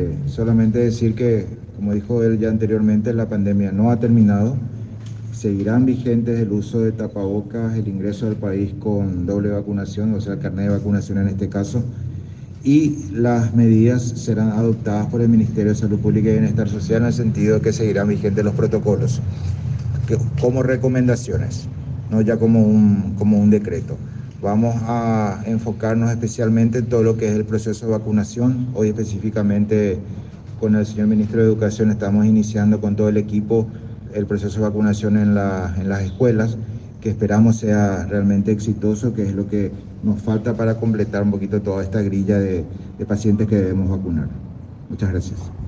Solamente decir que, como dijo él ya anteriormente, la pandemia no ha terminado. Seguirán vigentes el uso de tapabocas, el ingreso al país con doble vacunación, o sea, el carnet de vacunación en este caso, y las medidas serán adoptadas por el Ministerio de Salud Pública y Bienestar Social en el sentido de que seguirán vigentes los protocolos como recomendaciones, no ya como un decreto. Vamos a enfocarnos especialmente en todo lo que es el proceso de vacunación. Hoy específicamente con el señor ministro de Educación estamos iniciando con todo el equipo el proceso de vacunación en las escuelas, que esperamos sea realmente exitoso, que es lo que nos falta para completar un poquito toda esta grilla de pacientes que debemos vacunar. Muchas gracias.